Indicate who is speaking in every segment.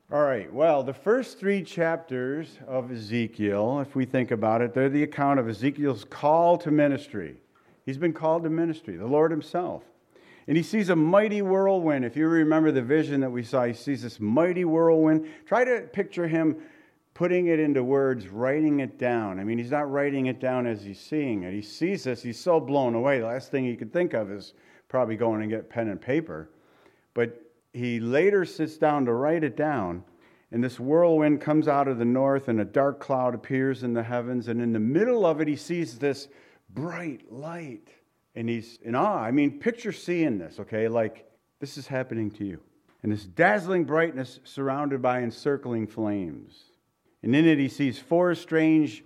Speaker 1: All right, well, the first 3 chapters of Ezekiel, if we think about it, they're the account of Ezekiel's call to ministry. He's been called to ministry, the Lord himself. And he sees a mighty whirlwind. If you remember the vision that we saw, he sees this mighty whirlwind. Try to picture him putting it into words, writing it down. I mean, he's not writing it down as he's seeing it. He sees this, he's so blown away. The last thing he could think of is probably going and get pen and paper. But he later sits down to write it down, and this whirlwind comes out of the north, and a dark cloud appears in the heavens, and in the middle of it, he sees this bright light, and he's in awe. I mean, picture seeing this, okay? Like, this is happening to you. And this dazzling brightness surrounded by encircling flames. And in it, he sees 4 strange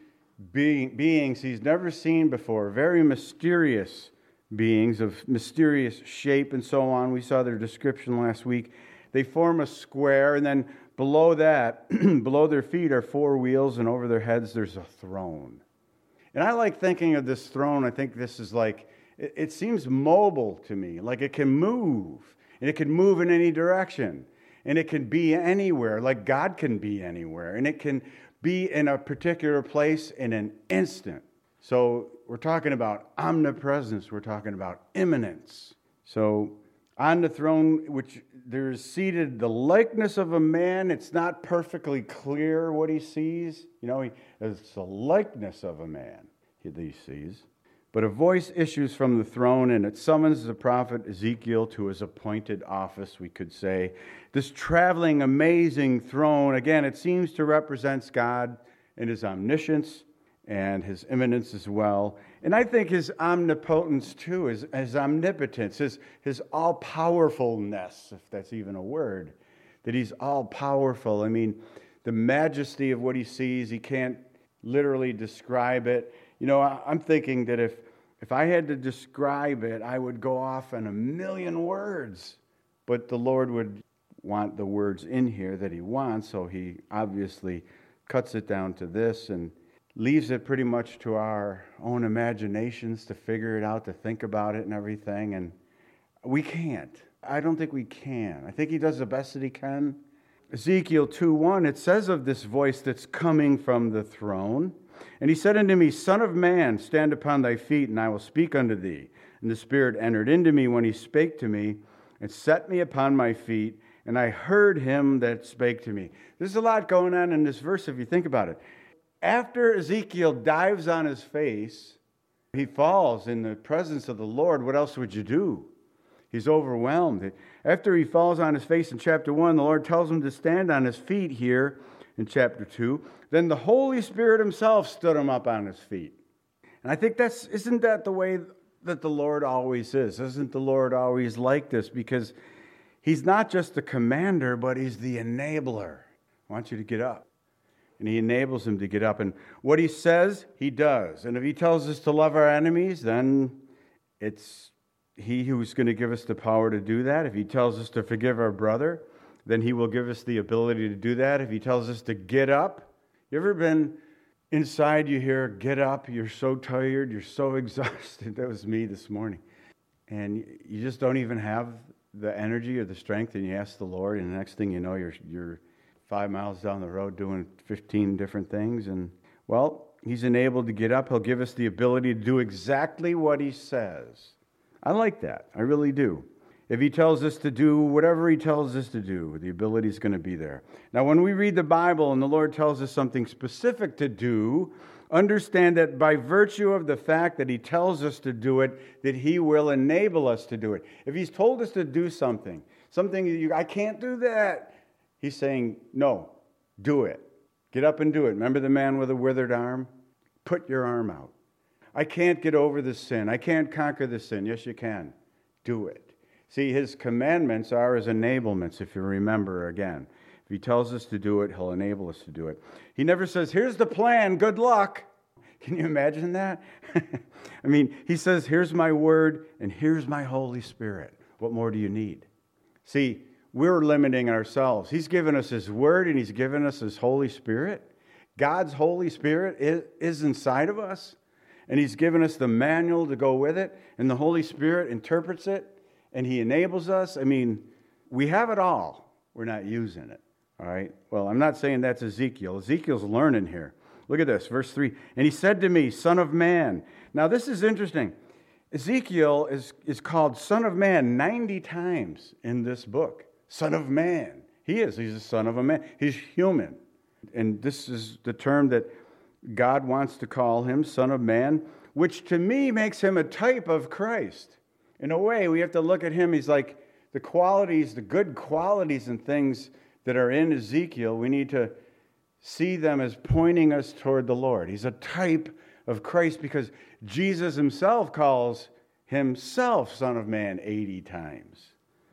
Speaker 1: beings he's never seen before, very mysterious beings of mysterious shape and so on. We saw their description last week. They form a square, and then below that, below their feet are 4 wheels, and over their heads there's a throne. And I like thinking of this throne. I think this is like, it seems mobile to me, like it can move, and it can move in any direction, and it can be anywhere, like God can be anywhere, and it can be in a particular place in an instant. So we're talking about omnipresence. We're talking about immanence. So on the throne, which there is seated the likeness of a man. It's not perfectly clear what he sees. It's the likeness of a man that he sees. But a voice issues from the throne, and it summons the prophet Ezekiel to his appointed office, we could say. This traveling, amazing throne, again, it seems to represent God and his omniscience and his immanence as well. And I think his omnipotence too, his omnipotence, his all-powerfulness, if that's even a word, that he's all-powerful. I mean, the majesty of what he sees, he can't literally describe it. I'm thinking that if I had to describe it, I would go off in 1,000,000 words. But the Lord would want the words in here that he wants, so he obviously cuts it down to this and leaves it pretty much to our own imaginations to figure it out, to think about it and everything. And we can't. I don't think we can. I think he does the best that he can. Ezekiel 2:1, it says of this voice that's coming from the throne, and he said unto me, Son of man, stand upon thy feet, and I will speak unto thee. And the Spirit entered into me when he spake to me, and set me upon my feet, and I heard him that spake to me. There's a lot going on in this verse if you think about it. After Ezekiel dives on his face, he falls in the presence of the Lord. What else would you do? He's overwhelmed. After he falls on his face in chapter 1, the Lord tells him to stand on his feet here in chapter 2. Then the Holy Spirit himself stood him up on his feet. And I think isn't that the way that the Lord always is? Isn't the Lord always like this? Because he's not just the commander, but he's the enabler. I want you to get up. And he enables him to get up. And what he says, he does. And if he tells us to love our enemies, then it's he who's going to give us the power to do that. If he tells us to forgive our brother, then he will give us the ability to do that. If he tells us to get up, you ever been inside, you hear, get up, you're so tired, you're so exhausted. That was me this morning. And you just don't even have the energy or the strength, and you ask the Lord, and the next thing you know, you're 5 miles down the road doing 15 different things. And, well, he's enabled to get up. He'll give us the ability to do exactly what he says. I like that. I really do. If he tells us to do whatever he tells us to do, the ability is going to be there. Now, when we read the Bible and the Lord tells us something specific to do, understand that by virtue of the fact that he tells us to do it, that he will enable us to do it. If he's told us to do something I can't do that, he's saying, no, do it. Get up and do it. Remember the man with a withered arm? Put your arm out. I can't get over the sin. I can't conquer the sin. Yes, you can. Do it. See, his commandments are his enablements, if you remember again. If he tells us to do it, he'll enable us to do it. He never says, here's the plan, good luck. Can you imagine that? I mean, he says, here's my word and here's my Holy Spirit. What more do you need? See, we're limiting ourselves. He's given us his word and he's given us his Holy Spirit. God's Holy Spirit is inside of us, and he's given us the manual to go with it, and the Holy Spirit interprets it, and he enables us. I mean, we have it all. We're not using it. All right? Well, I'm not saying that's Ezekiel. Ezekiel's learning here. Look at this, verse 3. And he said to me, Son of man. Now, this is interesting. Ezekiel is called Son of Man 90 times in this book. Son of man. He's a son of a man. He's human. And this is the term that God wants to call him, Son of Man, which to me makes him a type of Christ. In a way, we have to look at him. He's like the qualities, the good qualities and things that are in Ezekiel, we need to see them as pointing us toward the Lord. He's a type of Christ because Jesus himself calls himself Son of Man 80 times.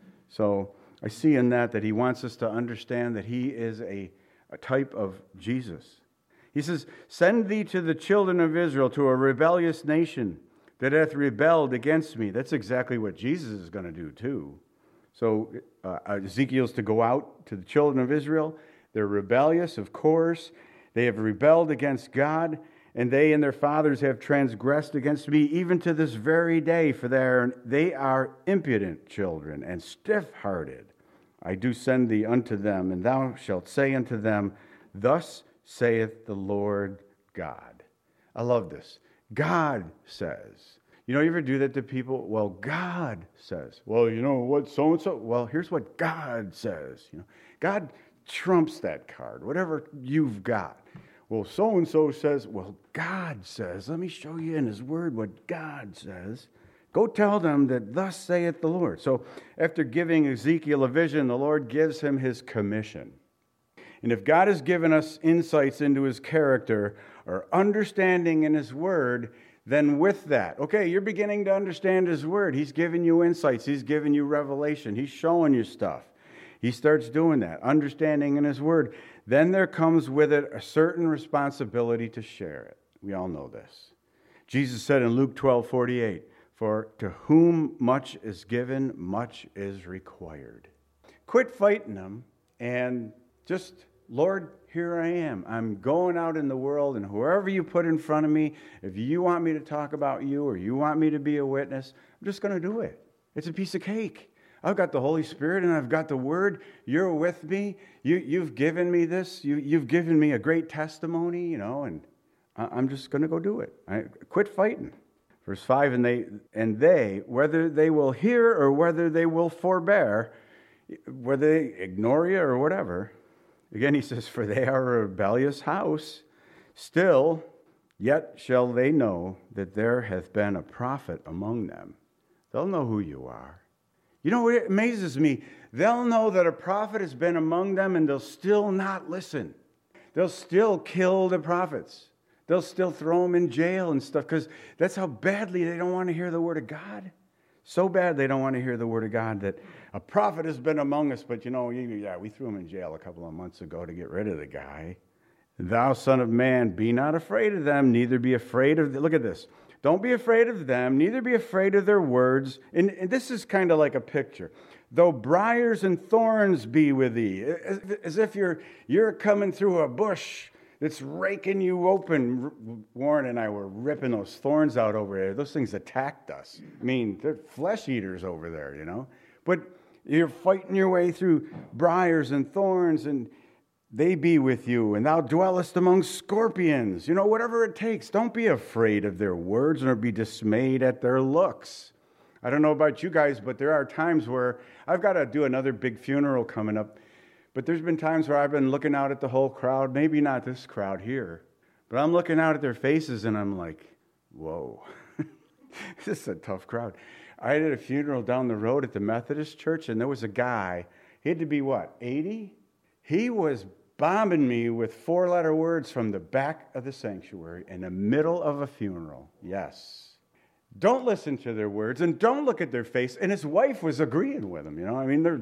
Speaker 1: So I see in that he wants us to understand that he is a type of Jesus. He says, Send thee to the children of Israel, to a rebellious nation that hath rebelled against me. That's exactly what Jesus is going to do too. So Ezekiel's to go out to the children of Israel. They're rebellious, of course. They have rebelled against God, and they and their fathers have transgressed against me even to this very day, for they are impudent children and stiff-hearted. I do send thee unto them, and thou shalt say unto them, Thus saith the Lord God. I love this. God says. You ever do that to people? Well, God says. Well, what so-and-so? Well, here's what God says. God trumps that card, whatever you've got. Well, so-and-so says, well, God says. Let me show you in his word what God says. Go tell them that thus saith the Lord. So after giving Ezekiel a vision, the Lord gives him his commission. And if God has given us insights into his character or understanding in his word, then with that, okay, you're beginning to understand his word. He's giving you insights. He's giving you revelation. He's showing you stuff. He starts doing that, understanding in his word. Then there comes with it a certain responsibility to share it. We all know this. Jesus said in Luke 12:48, For to whom much is given, much is required. Quit fighting them and just, Lord, here I am. I'm going out in the world, and whoever you put in front of me, if you want me to talk about you or you want me to be a witness, I'm just going to do it. It's a piece of cake. I've got the Holy Spirit and I've got the Word. You're with me. You've given me this. You've given me a great testimony, and I'm just going to go do it. Quit fighting. Verse 5, and they, whether they will hear or whether they will forbear, whether they ignore you or whatever, again he says, for they are a rebellious house, still, yet shall they know that there hath been a prophet among them. They'll know who you are. What amazes me? They'll know that a prophet has been among them, and they'll still not listen. They'll still kill the prophets. They'll still throw them in jail and stuff, because that's how badly they don't want to hear the word of God. So bad they don't want to hear the word of God that a prophet has been among us, but we threw him in jail a couple of months ago to get rid of the guy. Thou son of man, be not afraid of them, neither be afraid of look at this. Don't be afraid of them, neither be afraid of their words. And this is kind of like a picture. Though briars and thorns be with thee, as if you're coming through a bush that's raking you open. Warren and I were ripping those thorns out over there. Those things attacked us. They're flesh eaters over there, But you're fighting your way through briars and thorns, and they be with you, and thou dwellest among scorpions. Whatever it takes. Don't be afraid of their words, nor be dismayed at their looks. I don't know about you guys, but there are times where I've got to do another big funeral coming up. But there's been times where I've been looking out at the whole crowd, maybe not this crowd here, but I'm looking out at their faces and I'm like, whoa, this is a tough crowd. I did a funeral down the road at the Methodist church, and there was a guy, he had to be 80? He was bombing me with 4-letter words from the back of the sanctuary in the middle of a funeral. Yes. Don't listen to their words and don't look at their face. And his wife was agreeing with him, they're...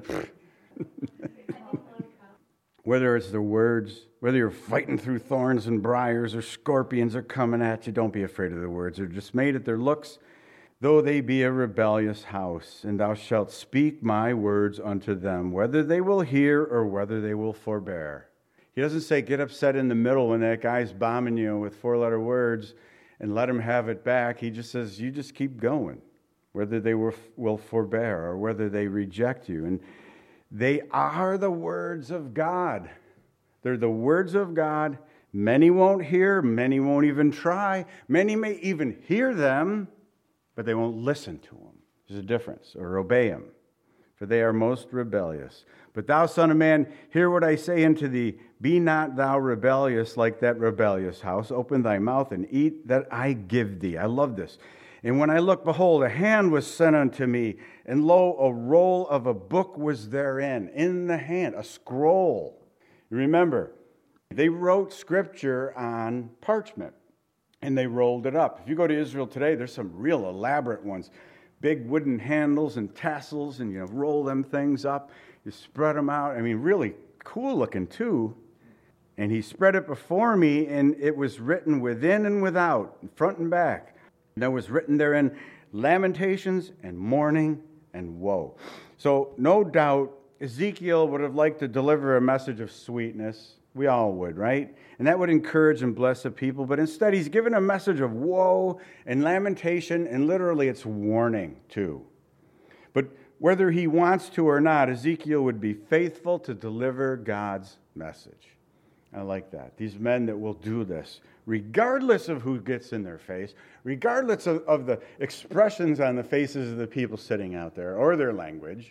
Speaker 1: Whether it's the words, whether you're fighting through thorns and briars or scorpions are coming at you, don't be afraid of their words. They're dismayed at their looks, though they be a rebellious house. And thou shalt speak my words unto them, whether they will hear or whether they will forbear. He doesn't say get upset in the middle when that guy's bombing you with 4-letter words and let him have it back. He just says, you just keep going, whether they will forbear or whether they reject you. And They are the words of God. They're the words of God. Many won't hear, many won't even try. Many may even hear them, but they won't listen to them. There's a difference, or obey them, for they are most rebellious. But thou, son of man, hear what I say unto thee. Be not thou rebellious like that rebellious house. Open thy mouth and eat that I give thee. I love this. And when I looked, behold, a hand was sent unto me, and lo, a roll of a book was therein, in the hand, a scroll. Remember, they wrote scripture on parchment, and they rolled it up. If you go to Israel today, there's some real elaborate ones. Big wooden handles and tassels, and you roll them things up. You spread them out. I mean, really cool looking too. And he spread it before me, and it was written within and without, front and back. And there was written therein lamentations and mourning and woe. So no doubt Ezekiel would have liked to deliver a message of sweetness. We all would, right? And that would encourage and bless the people. But instead, he's given a message of woe and lamentation, and literally it's warning too. But whether he wants to or not, Ezekiel would be faithful to deliver God's message. I like that. These men that will do this, regardless of who gets in their face, regardless of the expressions on the faces of the people sitting out there or their language.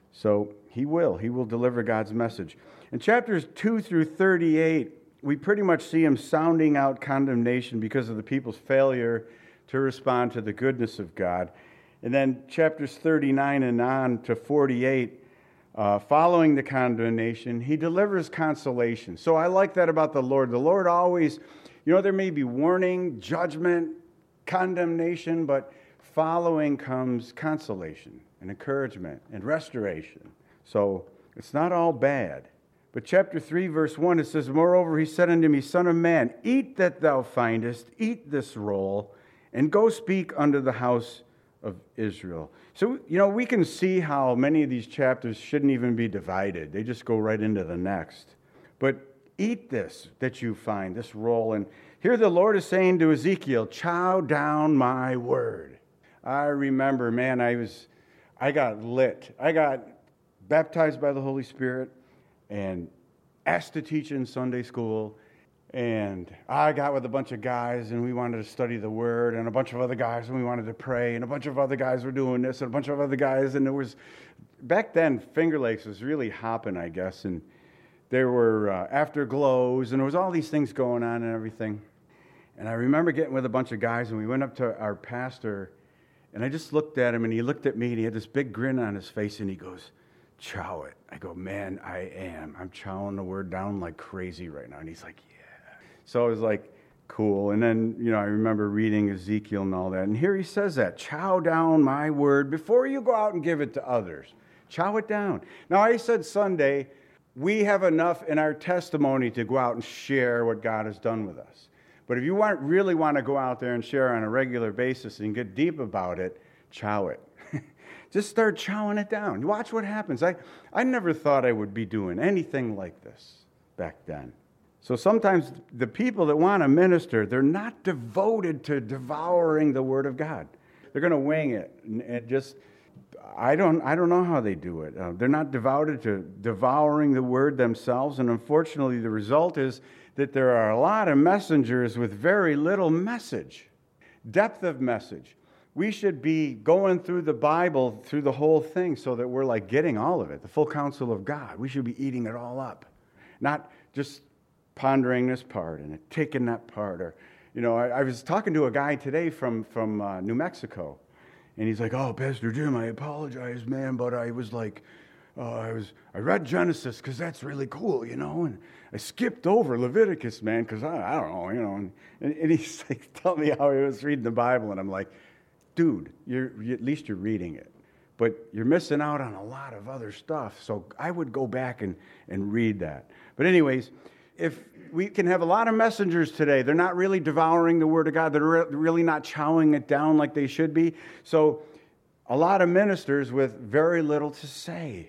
Speaker 1: So he will deliver God's message. In chapters 2 through 38, we pretty much see him sounding out condemnation because of the people's failure to respond to the goodness of God. And then chapters 39 and on to 48, following the condemnation, he delivers consolation. So I like that about the Lord. The Lord always, there may be warning, judgment, condemnation, but following comes consolation and encouragement and restoration. So it's not all bad. But chapter 3, verse 1, it says, Moreover, he said unto me, Son of man, eat that thou findest, eat this roll, and go speak unto the house of Israel. So, we can see how many of these chapters shouldn't even be divided. They just go right into the next. But eat this that you find, this roll. And here the Lord is saying to Ezekiel, chow down my word. I remember, man, I got lit. I got baptized by the Holy Spirit and asked to teach in Sunday school. And I got with a bunch of guys, and we wanted to study the Word, and a bunch of other guys, and we wanted to pray, and a bunch of other guys were doing this, and a bunch of other guys, and back then, Finger Lakes was really hopping, I guess, and there were afterglows, and there was all these things going on and everything. And I remember getting with a bunch of guys, and we went up to our pastor, and I just looked at him, and he looked at me, and he had this big grin on his face, and he goes, chow it. I go, man, I am. I'm chowing the word down like crazy right now. And he's like, yeah. So I was like, cool. And then, I remember reading Ezekiel and all that. And here he says that, chow down my word before you go out and give it to others. Chow it down. Now, I said Sunday, we have enough in our testimony to go out and share what God has done with us. But if you really want to go out there and share on a regular basis and get deep about it, chow it. Just start chowing it down. You watch what happens. I never thought I would be doing anything like this back then. So sometimes the people that want to minister, they're not devoted to devouring the Word of God. They're going to wing it. And just, I don't know how they do it. They're not devoted to devouring the Word themselves. And unfortunately, the result is that there are a lot of messengers with very little message, depth of message. We should be going through the Bible, through the whole thing, so that we're like getting all of it, the full counsel of God. We should be eating it all up, not just pondering this part and taking that part. Or, I was talking to a guy today from New Mexico, and he's like, "Oh, Pastor Jim, I apologize, man, but I was like, I read Genesis because that's really cool, and I skipped over Leviticus, man, because I don't know, And he's like, tell me how he was reading the Bible, and I'm like, dude, at least you're reading it. But you're missing out on a lot of other stuff. So I would go back and read that. But anyways, if we can have a lot of messengers today, they're not really devouring the Word of God. They're really not chowing it down like they should be. So a lot of ministers with very little to say.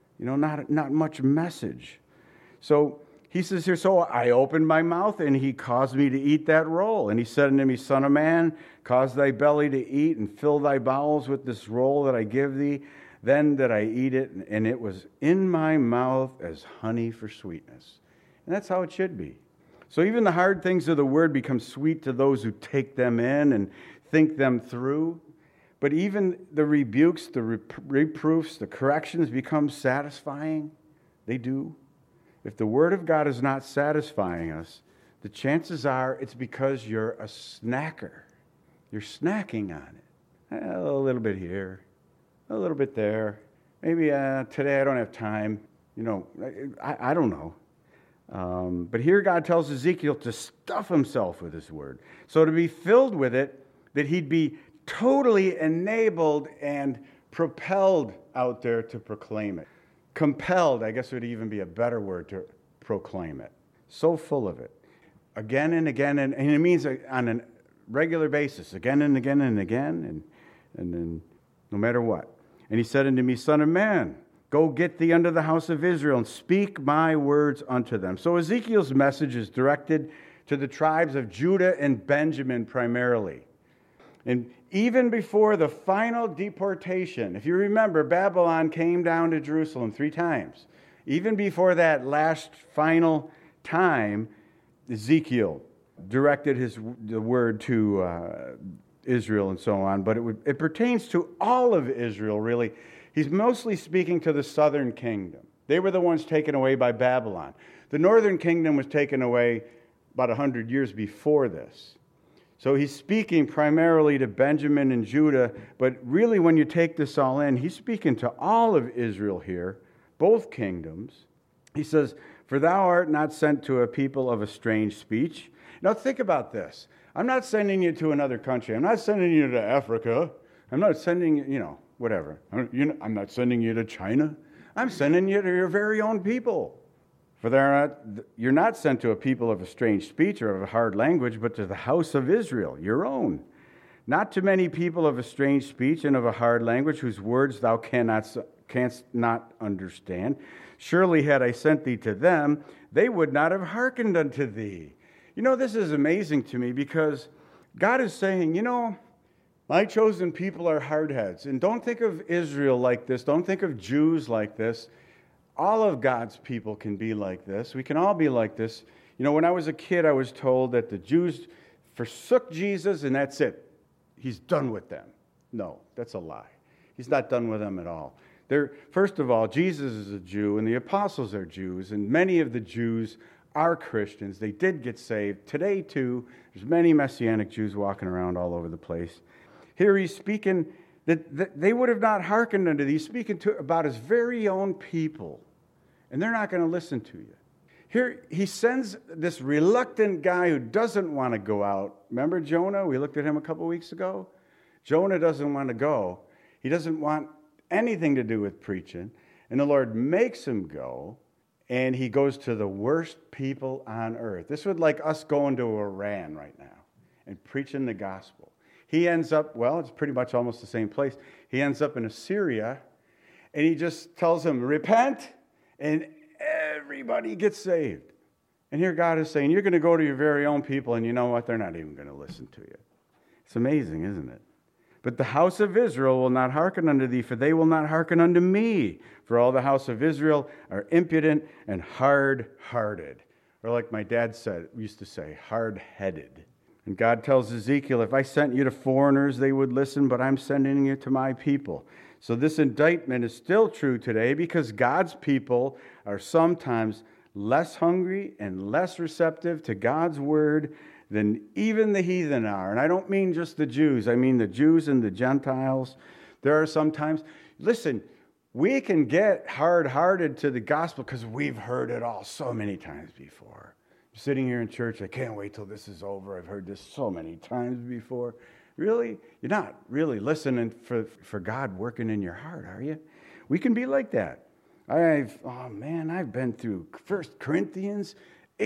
Speaker 1: Not much message. So he says here, so I opened my mouth, and he caused me to eat that roll. And he said unto me, Son of man, cause thy belly to eat, and fill thy bowels with this roll that I give thee. Then did I eat it, and it was in my mouth as honey for sweetness. And that's how it should be. So even the hard things of the word become sweet to those who take them in and think them through. But even the rebukes, the reproofs, the corrections become satisfying. They do. If the word of God is not satisfying us, the chances are it's because you're a snacker. You're snacking on it. A little bit here, a little bit there. Maybe today I don't have time. I don't know. But here God tells Ezekiel to stuff himself with his word. So to be filled with it, that he'd be totally enabled and propelled out there to proclaim it. Compelled, I guess would even be a better word to proclaim it. So full of it. Again and again, and it means on a regular basis, again and again and again, and then no matter what. And he said unto me, Son of man, go get thee unto the house of Israel, and speak my words unto them. So Ezekiel's message is directed to the tribes of Judah and Benjamin primarily. And even before the final deportation, if you remember, Babylon came down to Jerusalem 3 times. Even before that last final time, Ezekiel directed the word to Israel and so on. But it pertains to all of Israel, really. He's mostly speaking to the southern kingdom. They were the ones taken away by Babylon. The northern kingdom was taken away about 100 years before this. So he's speaking primarily to Benjamin and Judah, but really when you take this all in, he's speaking to all of Israel here, both kingdoms. He says, For thou art not sent to a people of a strange speech. Now think about this. I'm not sending you to another country. I'm not sending you to Africa. I'm not sending you, whatever. I'm not sending you to China. I'm sending you to your very own people. For you're not sent to a people of a strange speech or of a hard language, but to the house of Israel, your own. Not to many people of a strange speech and of a hard language, whose words thou canst not understand. Surely had I sent thee to them, they would not have hearkened unto thee. This is amazing to me because God is saying, my chosen people are hardheads. And don't think of Israel like this. Don't think of Jews like this. All of God's people can be like this. We can all be like this. When I was a kid, I was told that the Jews forsook Jesus and that's it. He's done with them. No, that's a lie. He's not done with them at all. First of all, Jesus is a Jew and the apostles are Jews, and many of the Jews are Christians. They did get saved. Today, too, there's many Messianic Jews walking around all over the place. Here he's speaking that they would have not hearkened unto thee. He's speaking about his very own people, and they're not going to listen to you. Here he sends this reluctant guy who doesn't want to go out. Remember Jonah? We looked at him a couple weeks ago. Jonah doesn't want to go. He doesn't want anything to do with preaching. And the Lord makes him go, and he goes to the worst people on earth. This would like us going to Iran right now and preaching the gospel. He ends up, it's pretty much almost the same place. He ends up in Assyria, and he just tells them, repent, and everybody gets saved. And here God is saying, you're going to go to your very own people, and you know what? They're not even going to listen to you. It's amazing, isn't it? But the house of Israel will not hearken unto thee, for they will not hearken unto me. For all the house of Israel are impudent and hard-hearted. Or like my dad used to say, hard-headed. And God tells Ezekiel, if I sent you to foreigners, they would listen, but I'm sending you to my people. So this indictment is still true today because God's people are sometimes less hungry and less receptive to God's word than even the heathen are. And I don't mean just the Jews. I mean the Jews and the Gentiles. There are sometimes, listen, we can get hard-hearted to the gospel because we've heard it all so many times before. Sitting here in church, I can't wait till this is over. I've heard this so many times before. Really? You're not really listening for God working in your heart, are you? We can be like that. I've been through 1 Corinthians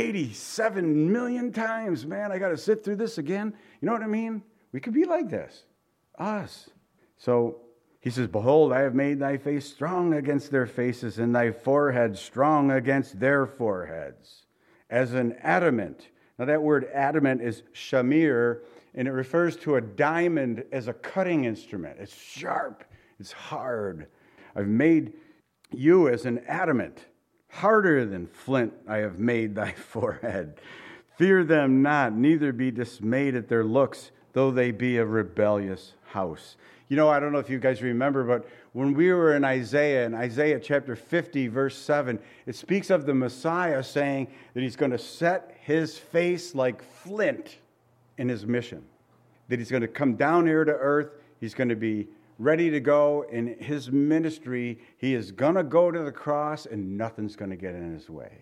Speaker 1: 87 million times. Man, I got to sit through this again. You know what I mean? We could be like this. Us. So he says, behold, I have made thy face strong against their faces, and thy forehead strong against their foreheads, as an adamant. Now that word adamant is shamir, and it refers to a diamond as a cutting instrument. It's sharp. It's hard. I've made you as an adamant. Harder than flint I have made thy forehead. Fear them not, neither be dismayed at their looks, though they be a rebellious house. You know, I don't know if you guys remember, but when we were in Isaiah chapter 50, verse 7, it speaks of the Messiah saying that he's going to set his face like flint in his mission. That he's going to come down here to earth. He's going to be ready to go in his ministry. He is going to go to the cross and nothing's going to get in his way.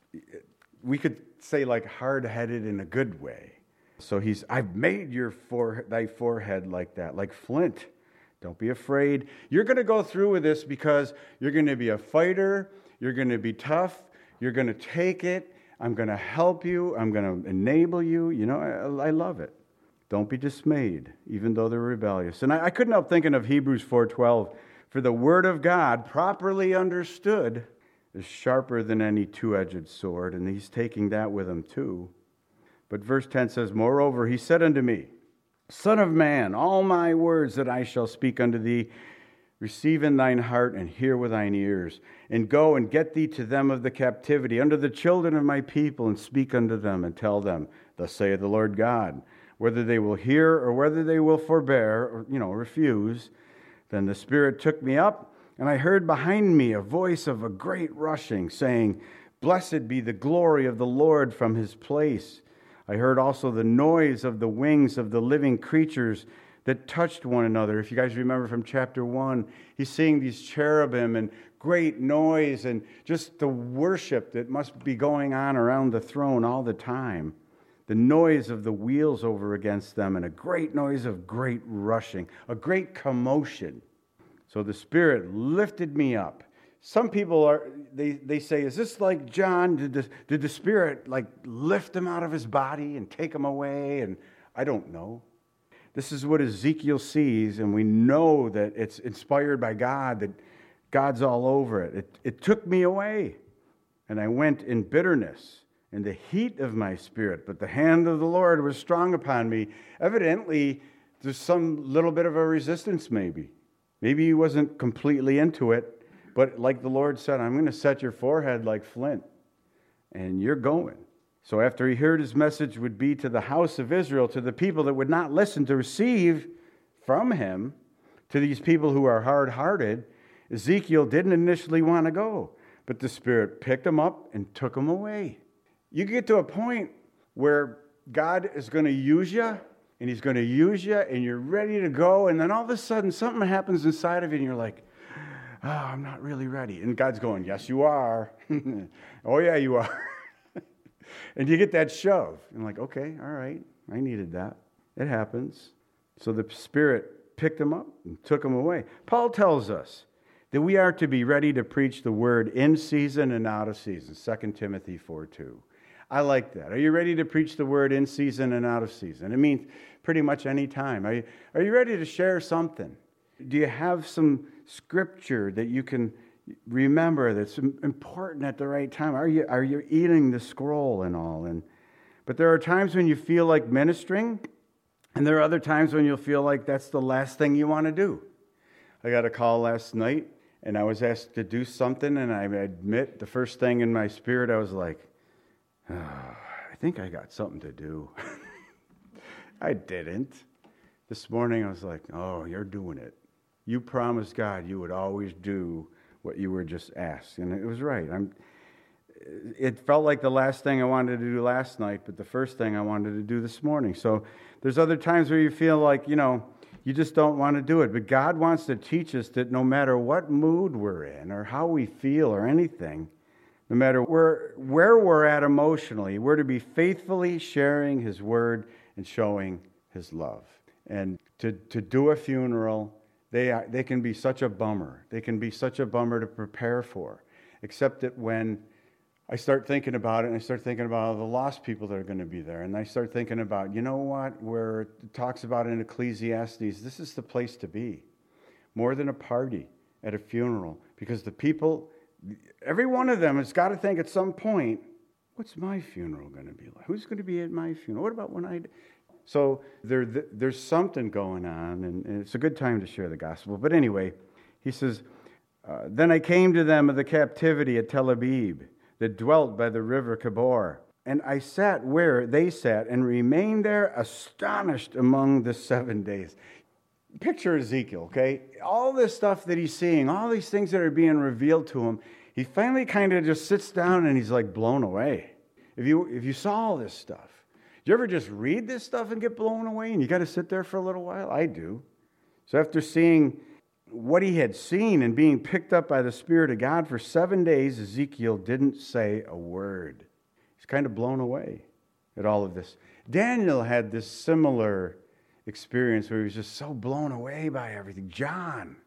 Speaker 1: We could say like hard-headed in a good way. So I've made thy forehead like that, like flint. Don't be afraid. You're going to go through with this because you're going to be a fighter. You're going to be tough. You're going to take it. I'm going to help you. I'm going to enable you. You know, I love it. Don't be dismayed, even though they're rebellious. And I couldn't help thinking of Hebrews 4:12. For the word of God, properly understood, is sharper than any two-edged sword. And he's taking that with him too. But verse 10 says, moreover, he said unto me, Son of man, all my words that I shall speak unto thee, receive in thine heart and hear with thine ears, and go and get thee to them of the captivity, unto the children of my people, and speak unto them, and tell them, thus saith the Lord God, whether they will hear or whether they will forbear, or, refuse. Then the Spirit took me up, and I heard behind me a voice of a great rushing, saying, Blessed be the glory of the Lord from his place. I heard also the noise of the wings of the living creatures that touched one another. If you guys remember from chapter 1, he's seeing these cherubim and great noise and just the worship that must be going on around the throne all the time. The noise of the wheels over against them and a great noise of great rushing, a great commotion. So the Spirit lifted me up. Some people they say, is this like John? Did the Spirit like lift him out of his body and take him away? And I don't know. This is what Ezekiel sees, and we know that it's inspired by God, that God's all over it. It took me away, and I went in bitterness, in the heat of my spirit, but the hand of the Lord was strong upon me. Evidently, there's some little bit of a resistance maybe. Maybe he wasn't completely into it. But like the Lord said, I'm going to set your forehead like flint, and you're going. So after he heard his message would be to the house of Israel, to the people that would not listen to receive from him, to these people who are hard-hearted, Ezekiel didn't initially want to go, but the Spirit picked him up and took him away. You get to a point where God is going to use you, and he's going to use you, and you're ready to go, and then all of a sudden something happens inside of you, and you're like, oh, I'm not really ready. And God's going, yes, you are. Oh, yeah, you are. And you get that shove. And like, okay, all right, I needed that. It happens. So the Spirit picked him up and took him away. Paul tells us that we are to be ready to preach the word in season and out of season, 2 Timothy 4:2. I like that. Are you ready to preach the word in season and out of season? It means pretty much any time. Are you ready to share something? Do you have some scripture that you can remember that's important at the right time? Are you eating the scroll and all? But there are times when you feel like ministering, and there are other times when you'll feel like that's the last thing you want to do. I got a call last night, and I was asked to do something, and I admit the first thing in my spirit, I was like, oh, I think I got something to do. I didn't. This morning I was like, oh, you're doing it. You promised God you would always do what you were just asked. And it was right. It felt like the last thing I wanted to do last night, but the first thing I wanted to do this morning. So there's other times where you feel like, you just don't want to do it. But God wants to teach us that no matter what mood we're in or how we feel or anything, no matter where we're at emotionally, we're to be faithfully sharing his word and showing his love. And to do a funeral, they can be such a bummer. They can be such a bummer to prepare for. Except that when I start thinking about it, and I start thinking about all the lost people that are going to be there, and I start thinking about, where it talks about in Ecclesiastes, this is the place to be. More than a party at a funeral. Because the people, every one of them has got to think at some point, what's my funeral going to be like? Who's going to be at my funeral? What about when I... So there's something going on, and it's a good time to share the gospel. But anyway, he says, Then I came to them of the captivity at Tel Abib, that dwelt by the river Kibor. And I sat where they sat, and remained there astonished among the 7 days. Picture Ezekiel, okay? All this stuff that he's seeing, all these things that are being revealed to him, he finally kind of just sits down and he's like blown away. If you saw all this stuff, do you ever just read this stuff and get blown away and you got to sit there for a little while? I do. So after seeing what he had seen and being picked up by the Spirit of God for 7 days, Ezekiel didn't say a word. He's kind of blown away at all of this. Daniel had this similar experience where he was just so blown away by everything. John,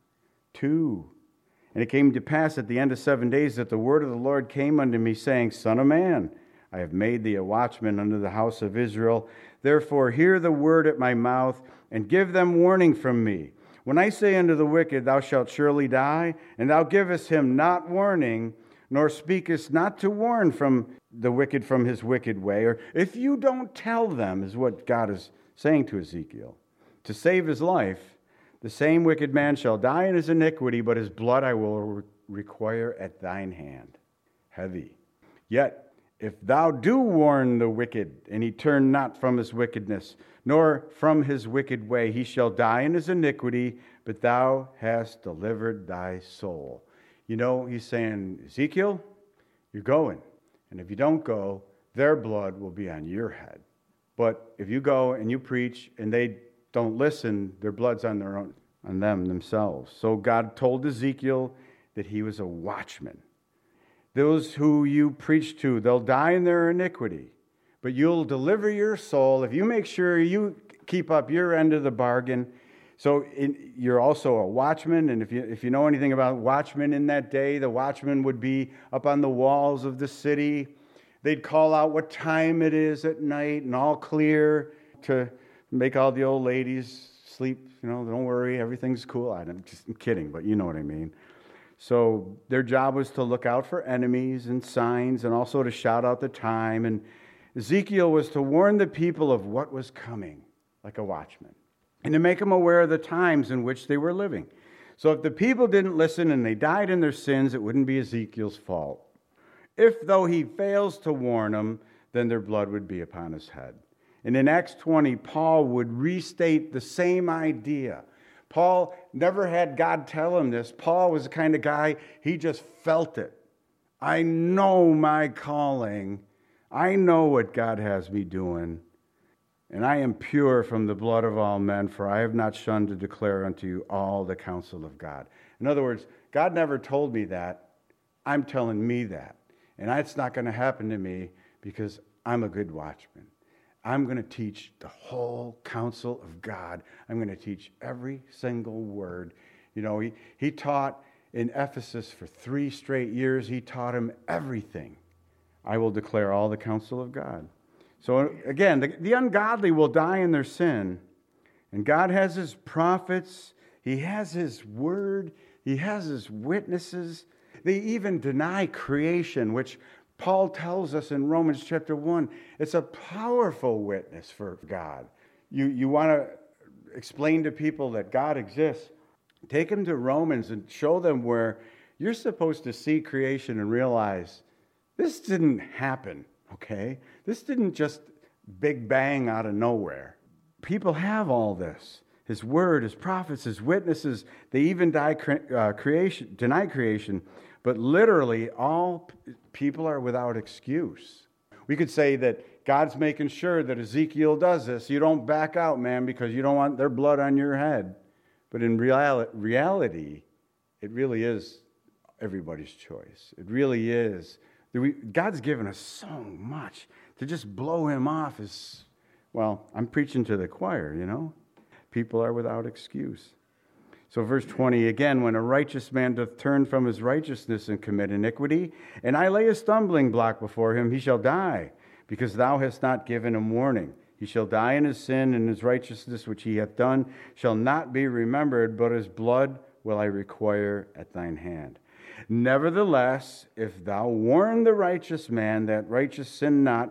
Speaker 1: too. And it came to pass at the end of 7 days that the word of the Lord came unto me, saying, Son of man, I have made thee a watchman unto the house of Israel. Therefore hear the word at my mouth, and give them warning from me. When I say unto the wicked, Thou shalt surely die, and thou givest him not warning, nor speakest not to warn from the wicked from his wicked way, or if you don't tell them, is what God is saying to Ezekiel, to save his life, the same wicked man shall die in his iniquity, but his blood I will require at thine hand. Heavy. Yet, if thou do warn the wicked, and he turn not from his wickedness, nor from his wicked way, he shall die in his iniquity, but thou hast delivered thy soul. You know, he's saying, Ezekiel, you're going. And if you don't go, their blood will be on your head. But if you go and you preach and they don't listen, their blood's on their own, on them themselves. So God told Ezekiel that he was a watchman. Those who you preach to, they'll die in their iniquity, but you'll deliver your soul if you make sure you keep up your end of the bargain. So you're also a watchman, and if you know anything about watchmen in that day, the watchman would be up on the walls of the city. They'd call out what time it is at night and all clear to make all the old ladies sleep. You know, don't worry, everything's cool. I'm kidding, but you know what I mean. So their job was to look out for enemies and signs and also to shout out the time. And Ezekiel was to warn the people of what was coming, like a watchman, and to make them aware of the times in which they were living. So if the people didn't listen and they died in their sins, it wouldn't be Ezekiel's fault. If, though, he fails to warn them, then their blood would be upon his head. And in Acts 20, Paul would restate the same idea. Paul never had God tell him this. Paul was the kind of guy, he just felt it. I know my calling. I know what God has me doing. And I am pure from the blood of all men, for I have not shunned to declare unto you all the counsel of God. In other words, God never told me that. I'm telling me that. And that's not going to happen to me because I'm a good watchman. I'm going to teach the whole counsel of God. I'm going to teach every single word. You know, he taught in Ephesus for 3 straight years. He taught him everything. I will declare all the counsel of God. So again, the ungodly will die in their sin. And God has his prophets. He has his word. He has his witnesses. They even deny creation, which Paul tells us in Romans chapter 1, it's a powerful witness for God. You want to explain to people that God exists, take them to Romans and show them where you're supposed to see creation and realize this didn't happen, okay? This didn't just big bang out of nowhere. People have all this. His word, his prophets, his witnesses, they even deny creation, but literally all people are without excuse. We could say that God's making sure that Ezekiel does this. You don't back out, man, because you don't want their blood on your head. But in reality, it really is everybody's choice. It really is. God's given us so much. To just blow him off is, well, I'm preaching to the choir, you know. People are without excuse. So verse 20, again, when a righteous man doth turn from his righteousness and commit iniquity, and I lay a stumbling block before him, he shall die, because thou hast not given him warning. He shall die in his sin, and his righteousness which he hath done shall not be remembered, but his blood will I require at thine hand. Nevertheless, if thou warn the righteous man that the righteous sin not,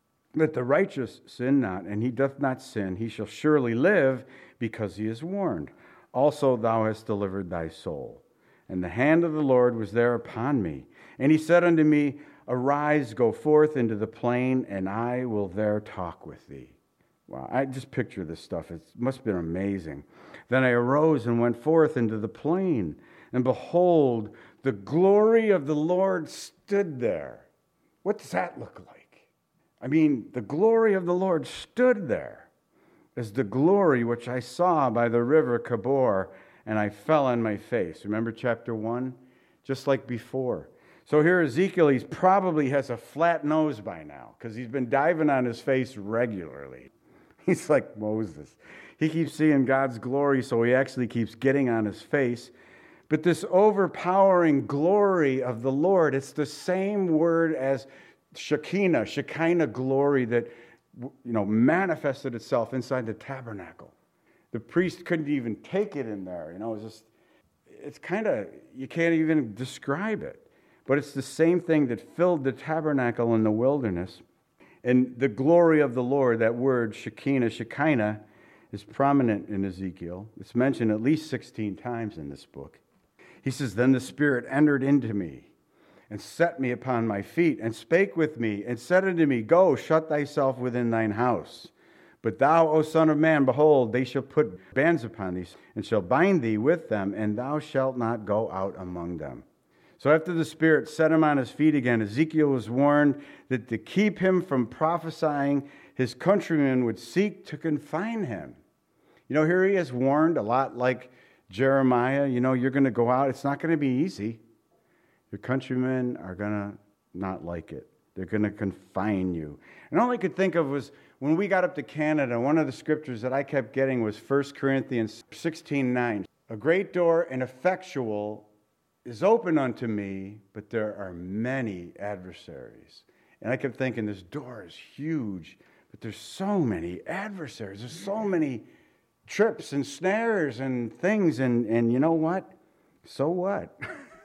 Speaker 1: and he doth not sin, he shall surely live, because he is warned. Also thou hast delivered thy soul. and the hand of the Lord was there upon me. And he said unto me, Arise, go forth into the plain, and I will there talk with thee. Wow, I just picture this stuff. It must have been amazing. Then I arose and went forth into the plain, and behold, the glory of the Lord stood there. What does that look like? I mean, the glory of the Lord stood there as the glory which I saw by the river Kebor, and I fell on my face. Remember chapter 1? Just like before. So here Ezekiel, he probably has a flat nose by now because he's been diving on his face regularly. He's like Moses. He keeps seeing God's glory, so he actually keeps getting on his face. But this overpowering glory of the Lord, it's the same word as Shekinah glory that manifested itself inside the tabernacle. The priest couldn't even take it in there. It's kind of, you can't even describe it. But it's the same thing that filled the tabernacle in the wilderness. And the glory of the Lord, that word Shekinah, is prominent in Ezekiel. It's mentioned at least 16 times in this book. He says, Then the Spirit entered into me, and set me upon my feet, and spake with me, and said unto me, Go, shut thyself within thine house. But thou, O son of man, behold, they shall put bands upon thee, and shall bind thee with them, and thou shalt not go out among them. So after the Spirit set him on his feet again, Ezekiel was warned that to keep him from prophesying, his countrymen would seek to confine him. Here he is warned a lot like Jeremiah. You're going to go out. It's not going to be easy. Your countrymen are going to not like it. They're going to confine you. And all I could think of was when we got up to Canada, one of the scriptures that I kept getting was 1 Corinthians 16:9. A great door and effectual is open unto me, but there are many adversaries. And I kept thinking, this door is huge, but there's so many adversaries. There's so many trips and snares and things. And you know what? So what?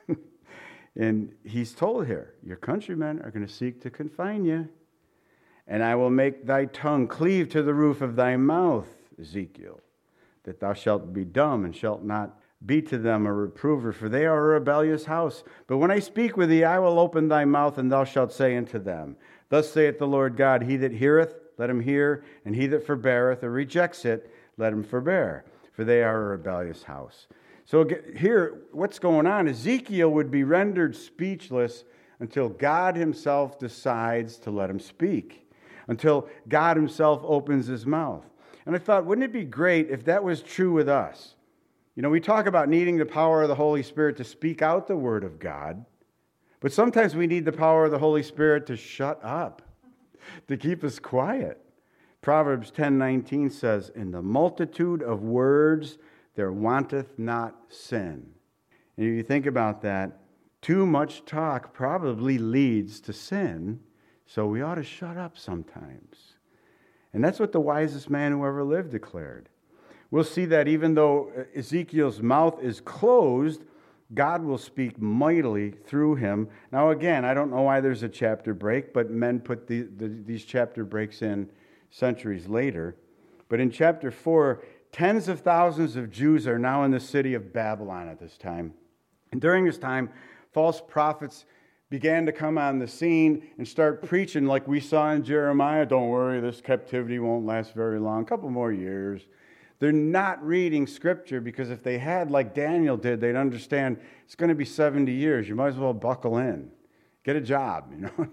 Speaker 1: And he's told here, your countrymen are going to seek to confine you. And I will make thy tongue cleave to the roof of thy mouth, Ezekiel, that thou shalt be dumb and shalt not be to them a reprover, for they are a rebellious house. But when I speak with thee, I will open thy mouth, and thou shalt say unto them, Thus saith the Lord God, He that heareth, let him hear, and he that forbeareth or rejects it, let him forbear, for they are a rebellious house. So here, what's going on? Ezekiel would be rendered speechless until God himself decides to let him speak, until God himself opens his mouth. And I thought, wouldn't it be great if that was true with us? We talk about needing the power of the Holy Spirit to speak out the Word of God, but sometimes we need the power of the Holy Spirit to shut up, to keep us quiet. Proverbs 10:19 says, In the multitude of words there wanteth not sin. And if you think about that, too much talk probably leads to sin, so we ought to shut up sometimes. And that's what the wisest man who ever lived declared. We'll see that even though Ezekiel's mouth is closed, God will speak mightily through him. Now again, I don't know why there's a chapter break, but men put these chapter breaks in centuries later. But in chapter 4, tens of thousands of Jews are now in the city of Babylon at this time. And during this time, false prophets began to come on the scene and start preaching like we saw in Jeremiah. Don't worry, this captivity won't last very long, a couple more years. They're not reading Scripture because if they had, like Daniel did, they'd understand it's going to be 70 years. You might as well buckle in. Get a job,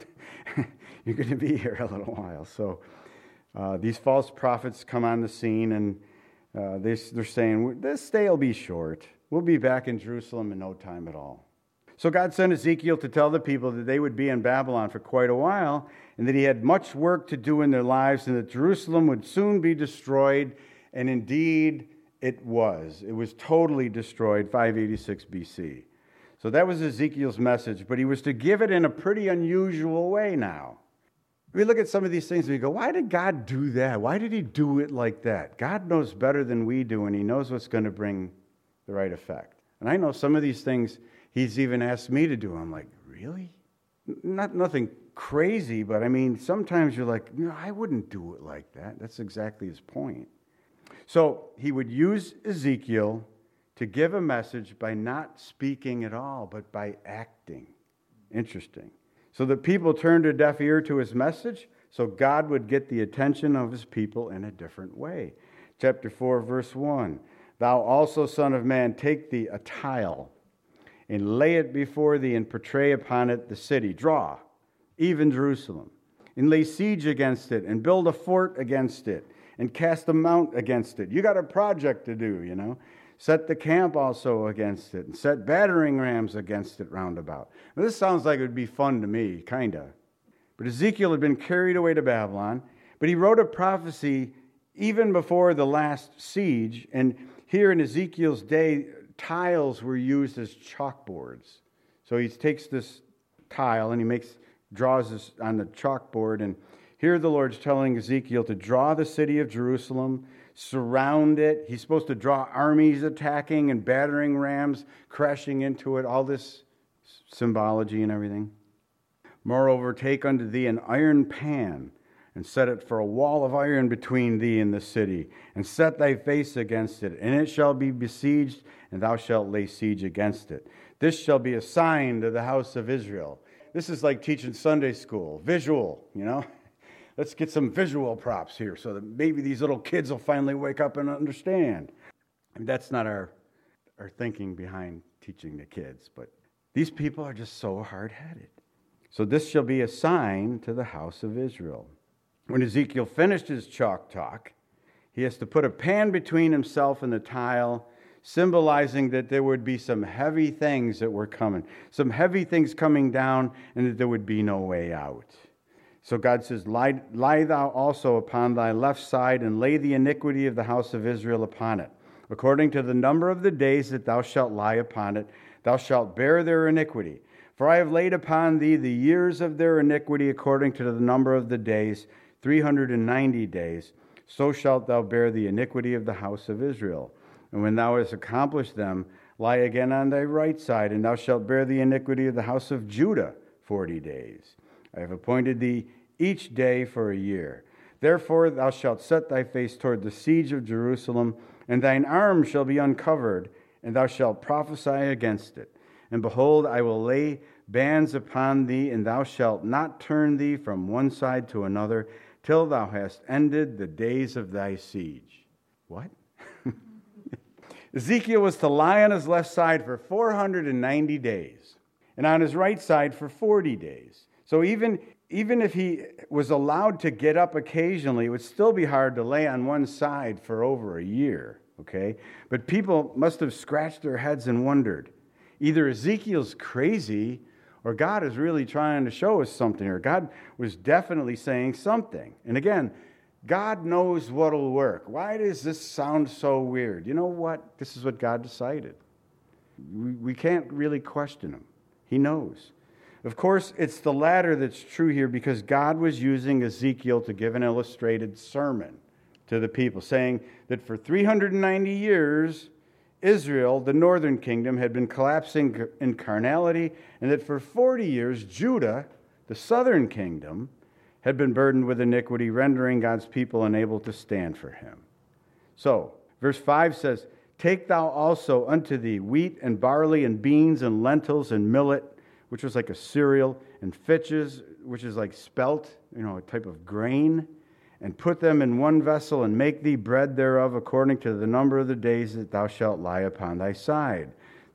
Speaker 1: You're going to be here a little while. So these false prophets come on the scene, and they're saying, this day will be short. We'll be back in Jerusalem in no time at all. So God sent Ezekiel to tell the people that they would be in Babylon for quite a while, and that he had much work to do in their lives, and that Jerusalem would soon be destroyed. And indeed, it was. It was totally destroyed, 586 BC. So that was Ezekiel's message, but he was to give it in a pretty unusual way now. We look at some of these things and we go, why did God do that? Why did he do it like that? God knows better than we do, and he knows what's going to bring the right effect. And I know some of these things he's even asked me to do. I'm like, really? Nothing crazy, but I mean, sometimes you're like, I wouldn't do it like that. That's exactly his point. So he would use Ezekiel to give a message by not speaking at all, but by acting. Interesting. So the people turned a deaf ear to his message, so God would get the attention of his people in a different way. Chapter 4, verse 1. Thou also, son of man, take thee a tile, and lay it before thee, and portray upon it the city. Draw, even Jerusalem, and lay siege against it, and build a fort against it, and cast a mount against it. You got a project to do, you know. Set the camp also against it, and set battering rams against it round about. Now, this sounds like it would be fun to me, kind of. But Ezekiel had been carried away to Babylon, but he wrote a prophecy even before the last siege, and here in Ezekiel's day, tiles were used as chalkboards. So he takes this tile and he draws this on the chalkboard, and here the Lord's telling Ezekiel to draw the city of Jerusalem, surround it. He's supposed to draw armies attacking and battering rams crashing into it, all this symbology and everything. Moreover, take unto thee an iron pan, and set it for a wall of iron between thee and the city, and set thy face against it, and it shall be besieged, and thou shalt lay siege against it. This shall be a sign to the house of Israel. This is like teaching Sunday school, visual, you know. Let's get some visual props here so that maybe these little kids will finally wake up and understand. And that's not our thinking behind teaching the kids, but these people are just so hard-headed. So this shall be a sign to the house of Israel. When Ezekiel finished his chalk talk, he has to put a pan between himself and the tile, symbolizing that there would be some heavy things that were coming, some heavy things coming down, and that there would be no way out. So God says, lie thou also upon thy left side, and lay the iniquity of the house of Israel upon it. According to the number of the days that thou shalt lie upon it, thou shalt bear their iniquity. For I have laid upon thee the years of their iniquity according to the number of the days, 390 days. So shalt thou bear the iniquity of the house of Israel. And when thou hast accomplished them, lie again on thy right side, and thou shalt bear the iniquity of the house of Judah 40 days. I have appointed thee each day for a year. Therefore thou shalt set thy face toward the siege of Jerusalem, and thine arm shall be uncovered, and thou shalt prophesy against it. And behold, I will lay bands upon thee, and thou shalt not turn thee from one side to another, till thou hast ended the days of thy siege. What? Ezekiel was to lie on his left side for 490 days, and on his right side for 40 days. So even if he was allowed to get up occasionally, it would still be hard to lay on one side for over a year, okay? But people must have scratched their heads and wondered, either Ezekiel's crazy, or God is really trying to show us something, or God was definitely saying something. And again, God knows what'll work. Why does this sound so weird? You know what? This is what God decided. We can't really question him. He knows. Of course, it's the latter that's true here, because God was using Ezekiel to give an illustrated sermon to the people, saying that for 390 years, Israel, the northern kingdom, had been collapsing in carnality, and that for 40 years, Judah, the southern kingdom, had been burdened with iniquity, rendering God's people unable to stand for him. So, verse 5 says, Take thou also unto thee wheat and barley and beans and lentils and millet, which was like a cereal, and fitches, which is like spelt, a type of grain, and put them in one vessel, and make thee bread thereof according to the number of the days that thou shalt lie upon thy side.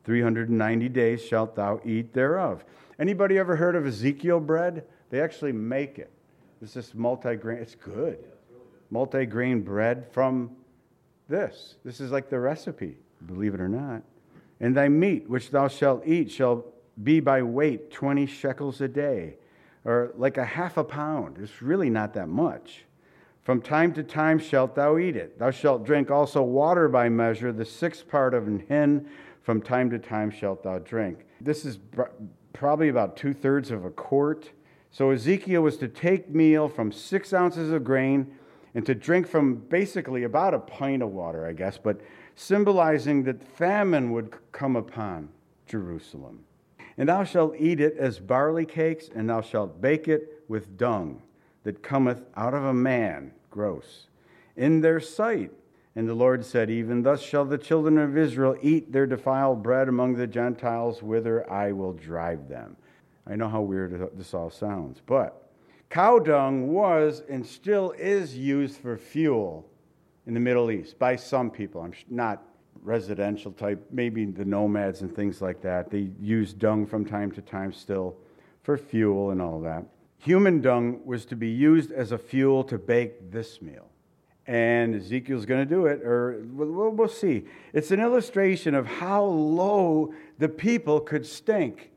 Speaker 1: 390 days shalt thou eat thereof. Anybody ever heard of Ezekiel bread? They actually make it. This is multi-grain. It's good. Multi-grain bread from this. This is like the recipe, believe it or not. And thy meat, which thou shalt eat, shall be by weight 20 shekels a day, or like a half a pound. It's really not that much. From time to time shalt thou eat it. Thou shalt drink also water by measure, the 6th part of an hin. From time to time shalt thou drink. This is probably about 2/3 of a quart. So Ezekiel was to take meal from 6 ounces of grain and to drink from basically about a pint of water, I guess, but symbolizing that famine would come upon Jerusalem. And thou shalt eat it as barley cakes, and thou shalt bake it with dung that cometh out of a man, gross, in their sight, And the Lord said, even thus shall the children of Israel eat their defiled bread among the Gentiles, whither I will drive them. I know how weird this all sounds, but cow dung was and still is used for fuel in the Middle East by some people. I'm not residential type, maybe the nomads and things like that. They use dung from time to time still for fuel and all that. Human dung was to be used as a fuel to bake this meal. And Ezekiel's going to do it, or we'll see. It's an illustration of how low the people could sink.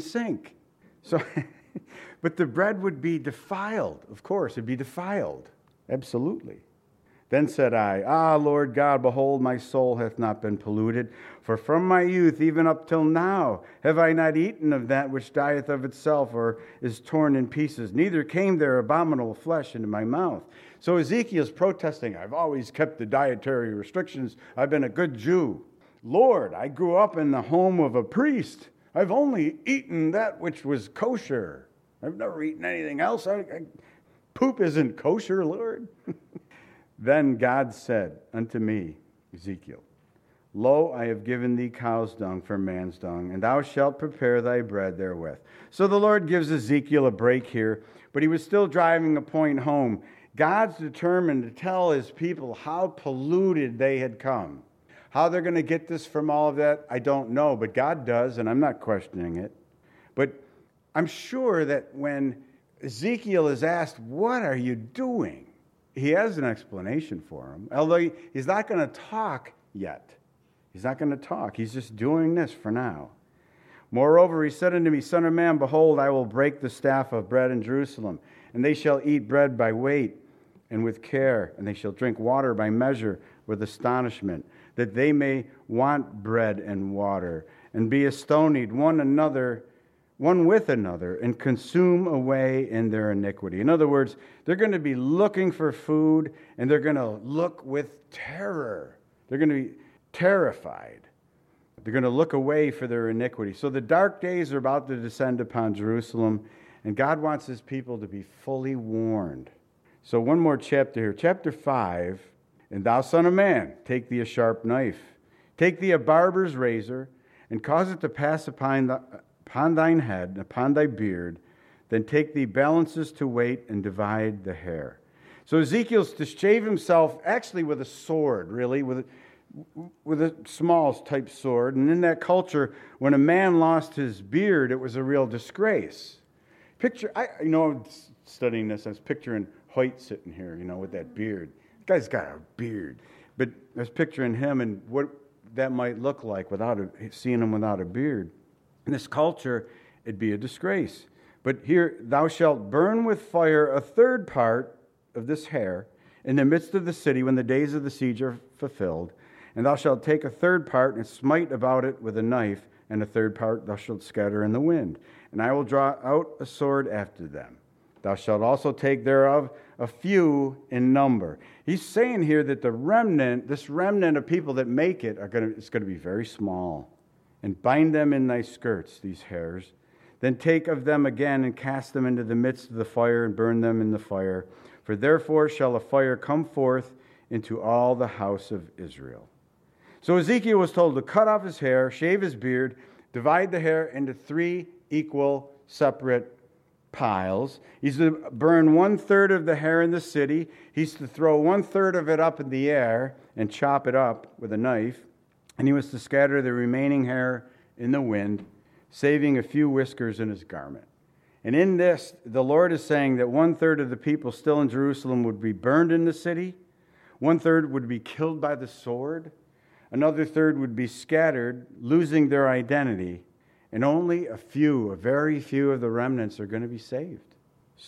Speaker 1: So, but the bread would be defiled. Of course, it'd be defiled. Absolutely. Then said I, Lord God, behold, my soul hath not been polluted. For from my youth, even up till now, have I not eaten of that which dieth of itself, or is torn in pieces. Neither came there abominable flesh into my mouth. So Ezekiel's protesting, I've always kept the dietary restrictions. I've been a good Jew. Lord, I grew up in the home of a priest. I've only eaten that which was kosher. I've never eaten anything else. Poop isn't kosher, Lord. Then God said unto me, Ezekiel, Lo, I have given thee cow's dung for man's dung, and thou shalt prepare thy bread therewith. So the Lord gives Ezekiel a break here, but he was still driving a point home. God's determined to tell his people how polluted they had come. How they're going to get this from all of that, I don't know, but God does, and I'm not questioning it. But I'm sure that when Ezekiel is asked, what are you doing? He has an explanation for him, although he's not going to talk yet. He's not going to talk. He's just doing this for now. Moreover, he said unto me, Son of man, behold, I will break the staff of bread in Jerusalem, and they shall eat bread by weight and with care, and they shall drink water by measure with astonishment, that they may want bread and water, and be astonied one with another, and consume away in their iniquity. In other words, they're going to be looking for food, and they're going to look with terror. They're going to be terrified. They're going to look away for their iniquity. So the dark days are about to descend upon Jerusalem, and God wants his people to be fully warned. So one more chapter here. Chapter 5, And thou, son of man, take thee a sharp knife. Take thee a barber's razor, and cause it to pass upon thine head, and upon thy beard. Then take thee balances to weight, and divide the hair. So Ezekiel's to shave himself actually with a sword, really, with a small type sword. And in that culture, when a man lost his beard, it was a real disgrace. Studying this, I was picturing Hoyt sitting here, with that beard. The guy's got a beard. But I was picturing him and what that might look like seeing him without a beard. In this culture, it'd be a disgrace. But here, thou shalt burn with fire a third part of this hair in the midst of the city when the days of the siege are fulfilled. And thou shalt take a third part and smite about it with a knife, and a third part thou shalt scatter in the wind. And I will draw out a sword after them. Thou shalt also take thereof a few in number. He's saying here that this remnant of people that make it, it's going to be very small. And bind them in thy skirts, these hairs. Then take of them again and cast them into the midst of the fire and burn them in the fire. For therefore shall a fire come forth into all the house of Israel. So Ezekiel was told to cut off his hair, shave his beard, divide the hair into 3 equal separate piles. He's to burn 1/3 of the hair in the city. He's to throw 1/3 of it up in the air and chop it up with a knife. And he was to scatter the remaining hair in the wind, saving a few whiskers in his garment. And in this, the Lord is saying that 1/3 of the people still in Jerusalem would be burned in the city. 1/3 would be killed by the sword. Another third would be scattered, losing their identity. And only a very few of the remnants are going to be saved.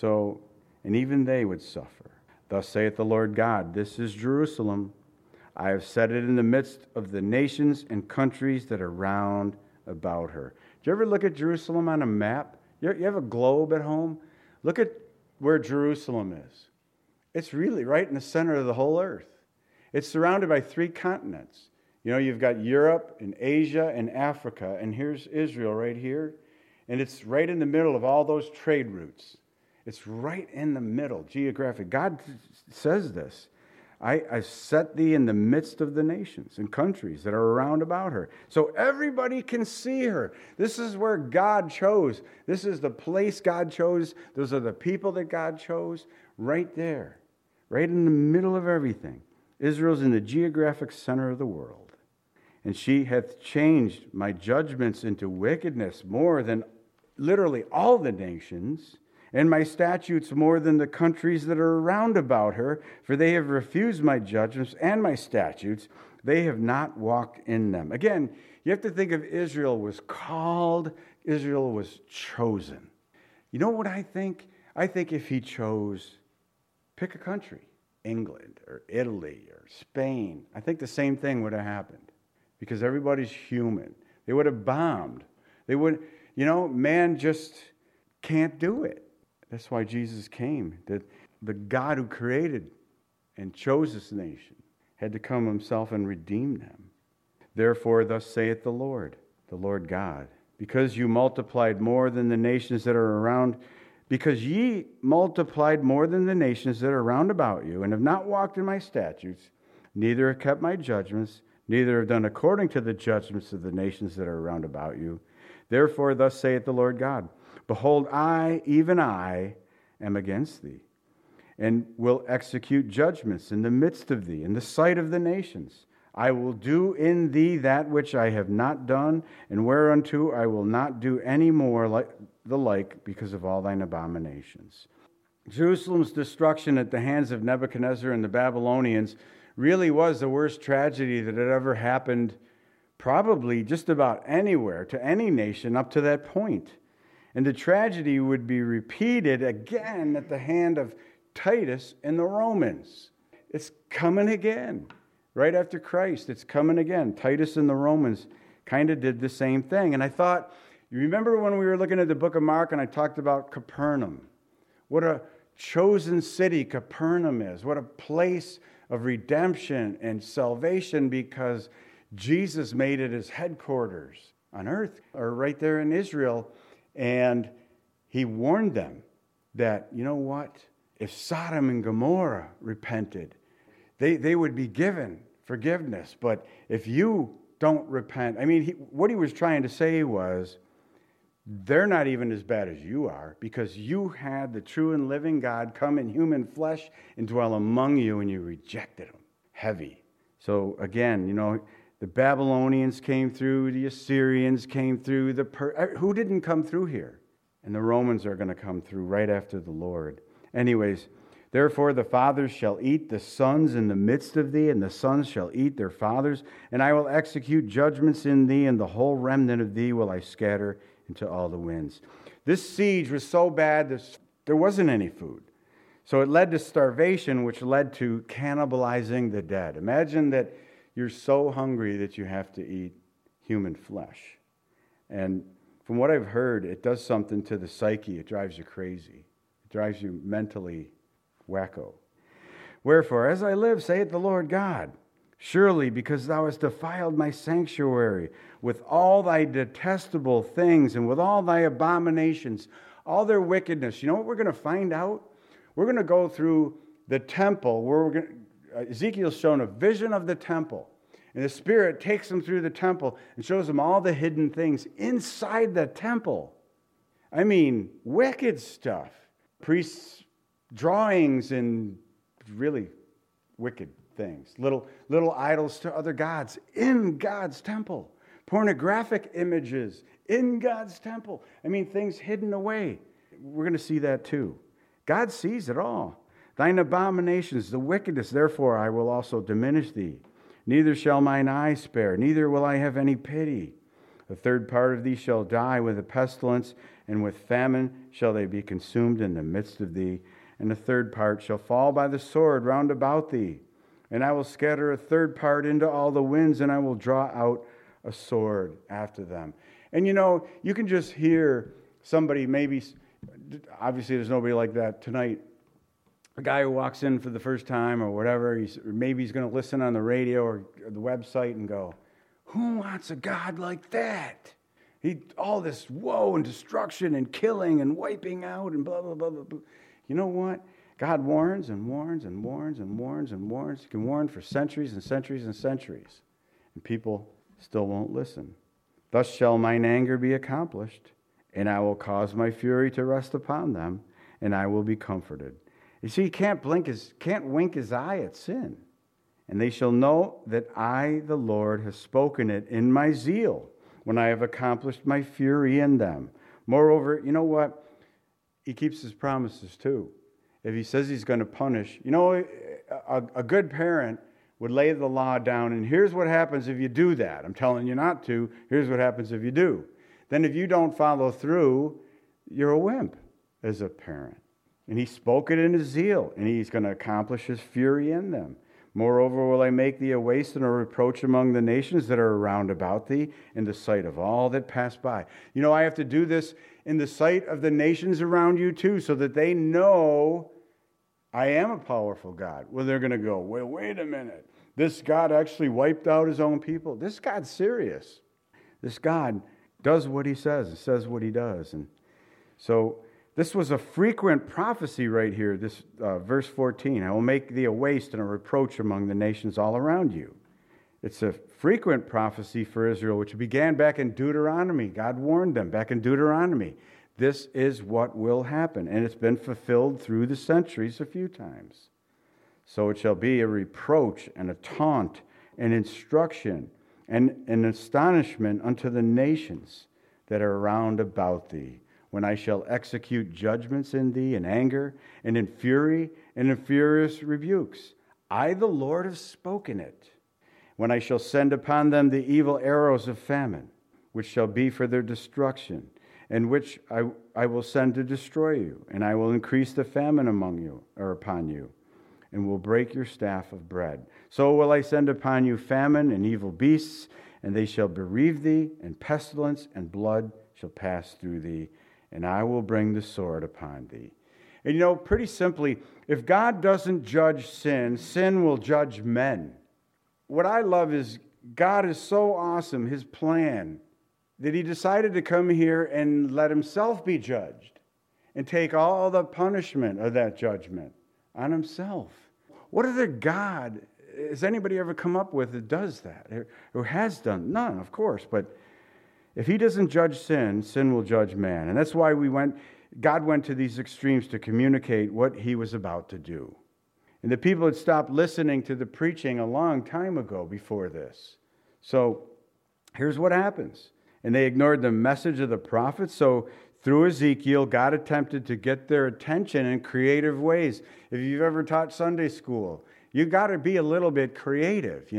Speaker 1: And even they would suffer. Thus saith the Lord God, this is Jerusalem. I have set it in the midst of the nations and countries that are round about her. Do you ever look at Jerusalem on a map? You have a globe at home? Look at where Jerusalem is. It's really right in the center of the whole earth. It's surrounded by 3 continents. You've got Europe and Asia and Africa, and here's Israel right here. And it's right in the middle of all those trade routes. It's right in the middle, geographic. God says this. I set thee in the midst of the nations and countries that are around about her. So everybody can see her. This is where God chose. This is the place God chose. Those are the people that God chose. Right there. Right in the middle of everything. Israel's in the geographic center of the world. And she hath changed my judgments into wickedness more than literally all the nations, and my statutes more than the countries that are round about her, for they have refused my judgments and my statutes. They have not walked in them. Again, you have to think of Israel was called, Israel was chosen. You know what I think? I think if he chose, pick a country, England or Italy or Spain, I think the same thing would have happened, because everybody's human. They would have bombed. They would, man just can't do it. That's why Jesus came. That the God who created and chose this nation had to come himself and redeem them. Therefore, thus saith the Lord God, because you multiplied more than the nations that are around, because ye multiplied more than the nations that are round about you, and have not walked in my statutes, neither have kept my judgments, neither have done according to the judgments of the nations that are round about you. Therefore, thus saith the Lord God, behold, I, even I, am against thee, and will execute judgments in the midst of thee, in the sight of the nations. I will do in thee that which I have not done, and whereunto I will not do any more like the like, because of all thine abominations. Jerusalem's destruction at the hands of Nebuchadnezzar and the Babylonians really was the worst tragedy that had ever happened, probably just about anywhere, to any nation up to that point. And the tragedy would be repeated again at the hand of Titus and the Romans. It's coming again. Right after Christ, it's coming again. Titus and the Romans kind of did the same thing. And I thought, you remember when we were looking at the book of Mark and I talked about Capernaum? What a chosen city Capernaum is. What a place of redemption and salvation, because Jesus made it his headquarters on earth, or right there in Israel. And he warned them that, you know what? If Sodom and Gomorrah repented, they would be given forgiveness. But if you don't repent, what he was trying to say was, they're not even as bad as you are, because you had the true and living God come in human flesh and dwell among you, and you rejected him. Heavy. So again, the Babylonians came through, the Assyrians came through, who didn't come through here? And the Romans are going to come through right after the Lord. Anyways, therefore the fathers shall eat the sons in the midst of thee, and the sons shall eat their fathers, and I will execute judgments in thee, and the whole remnant of thee will I scatter into all the winds. This siege was so bad there wasn't any food. So it led to starvation, which led to cannibalizing the dead. Imagine that you're so hungry that you have to eat human flesh. And from what I've heard, it does something to the psyche. It drives you crazy. It drives you mentally wacko. Wherefore, as I live, saith the Lord God, surely because thou hast defiled my sanctuary with all thy detestable things and with all thy abominations, all their wickedness. You know what we're going to find out? We're going to go through the temple where Ezekiel's shown a vision of the temple. And the Spirit takes them through the temple and shows them all the hidden things inside the temple. Wicked stuff. Priests' drawings and really wicked things. Little idols to other gods in God's temple. Pornographic images in God's temple. Things hidden away. We're going to see that too. God sees it all. Thine abominations, the wickedness, therefore I will also diminish thee. Neither shall mine eye spare, neither will I have any pity. A third part of thee shall die with a pestilence, and with famine shall they be consumed in the midst of thee. And a third part shall fall by the sword round about thee. And I will scatter a third part into all the winds, and I will draw out a sword after them. And you can just hear somebody, maybe, obviously there's nobody like that tonight, a guy who walks in for the first time or whatever, maybe he's going to listen on the radio or the website and go, who wants a God like that? All this woe and destruction and killing and wiping out and blah, blah, blah, blah, blah. You know what? God warns and warns and warns and warns and warns. He can warn for centuries and centuries and centuries. And people still won't listen. Thus shall mine anger be accomplished, and I will cause my fury to rest upon them, and I will be comforted. You see, he can't wink his eye at sin. And they shall know that I, the Lord, have spoken it in my zeal, when I have accomplished my fury in them. Moreover, you know what? He keeps his promises too. If he says he's going to punish, a good parent would lay the law down, and here's what happens if you do that. I'm telling you not to. Here's what happens if you do. Then if you don't follow through, you're a wimp as a parent. And he spoke it in his zeal, and he's going to accomplish his fury in them. Moreover, will I make thee a waste and a reproach among the nations that are round about thee in the sight of all that pass by. I have to do this in the sight of the nations around you too, so that they know I am a powerful God. Well, they're going to go, wait a minute. This God actually wiped out his own people. This God's serious. This God does what he says and says what he does. And so this was a frequent prophecy right here, this verse 14. I will make thee a waste and a reproach among the nations all around you. It's a frequent prophecy for Israel, which began back in Deuteronomy. God warned them back in Deuteronomy. This is what will happen, and it's been fulfilled through the centuries a few times. So it shall be a reproach and a taunt, an instruction, and an astonishment unto the nations that are round about thee, when I shall execute judgments in thee in anger, and in fury, and in furious rebukes. I, the Lord, have spoken it. When I shall send upon them the evil arrows of famine, which shall be for their destruction, and which I will send to destroy you, and I will increase the famine among you, or upon you, and will break your staff of bread. So will I send upon you famine and evil beasts, and they shall bereave thee, and pestilence and blood shall pass through thee, and I will bring the sword upon thee. And pretty simply, if God doesn't judge sin, sin will judge men. What I love is God is so awesome, his plan, that he decided to come here and let himself be judged and take all the punishment of that judgment on himself. What other God has anybody ever come up with that does that, or has done? None, of course, but if he doesn't judge sin, sin will judge man. And that's why God went to these extremes to communicate what he was about to do. And the people had stopped listening to the preaching a long time ago before this. So here's what happens. And they ignored the message of the prophets. So through Ezekiel, God attempted to get their attention in creative ways. If you've ever taught Sunday school, you've got to be a little bit creative,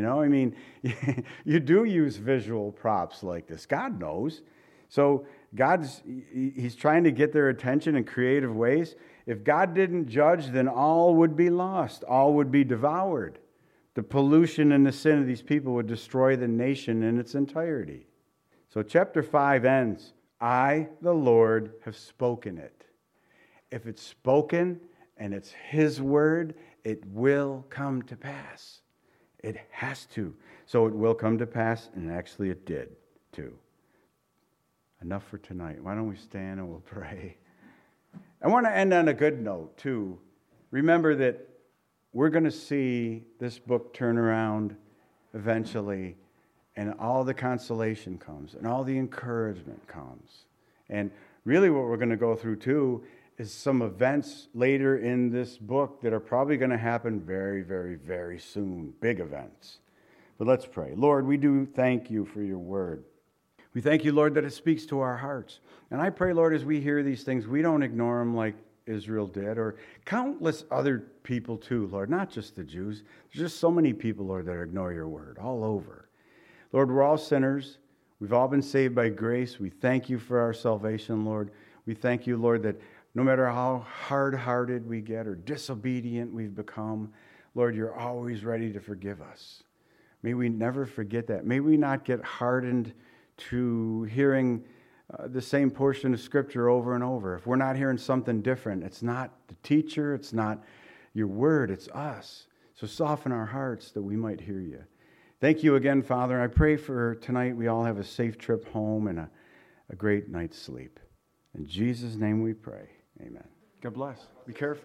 Speaker 1: you do use visual props like this. God knows. So he's trying to get their attention in creative ways. If God didn't judge, then all would be lost. All would be devoured. The pollution and the sin of these people would destroy the nation in its entirety. So chapter 5 ends, I, the Lord, have spoken it. If it's spoken and it's his word, it will come to pass. It has to. So it will come to pass, and actually it did too. Enough for tonight. Why don't we stand and we'll pray. I want to end on a good note too. Remember that we're going to see this book turn around eventually, and all the consolation comes, and all the encouragement comes. And really what we're going to go through too is some events later in this book that are probably going to happen very, very, very soon. Big events. But let's pray. Lord, we do thank you for your word. We thank you, Lord, that it speaks to our hearts. And I pray, Lord, as we hear these things, we don't ignore them like Israel did, or countless other people too, Lord, not just the Jews. There's just so many people, Lord, that ignore your word all over. Lord, we're all sinners. We've all been saved by grace. We thank you for our salvation, Lord. We thank you, Lord, that no matter how hard-hearted we get or disobedient we've become, Lord, you're always ready to forgive us. May we never forget that. May we not get hardened to hearing the same portion of Scripture over and over. If we're not hearing something different, it's not the teacher, it's not your word, it's us. So soften our hearts that we might hear you. Thank you again, Father. I pray for tonight we all have a safe trip home and a great night's sleep. In Jesus' name we pray. Amen. God bless. Be careful.